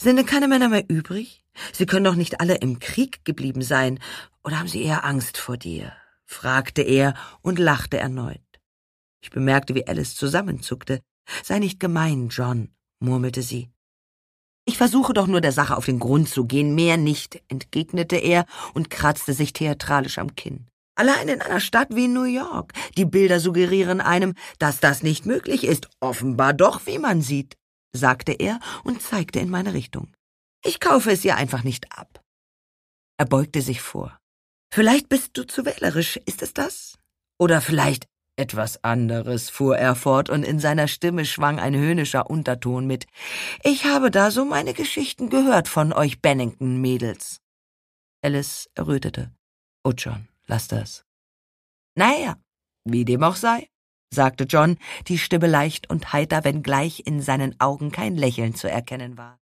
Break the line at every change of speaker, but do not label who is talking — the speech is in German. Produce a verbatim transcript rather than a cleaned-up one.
Sind denn keine Männer mehr übrig? Sie können doch nicht alle im Krieg geblieben sein. Oder haben sie eher Angst vor dir?« fragte er und lachte erneut. Ich bemerkte, wie Alice zusammenzuckte. »Sei nicht gemein, John«, murmelte sie. »Ich versuche doch nur, der Sache auf den Grund zu gehen, mehr nicht«, entgegnete er und kratzte sich theatralisch am Kinn. »Allein in einer Stadt wie New York. Die Bilder suggerieren einem, dass das nicht möglich ist. Offenbar doch, wie man sieht«, sagte er und zeigte in meine Richtung. »Ich kaufe es ihr einfach nicht ab.« Er beugte sich vor. »Vielleicht bist du zu wählerisch, ist es das? Oder vielleicht etwas anderes«, fuhr er fort, und in seiner Stimme schwang ein höhnischer Unterton mit. »Ich habe da so meine Geschichten gehört von euch Bennington-Mädels.« Alice errötete. »Oh, John, lass das.« »Naja, wie dem auch sei«, sagte John, die Stimme leicht und heiter, wenngleich in seinen Augen kein Lächeln zu erkennen war.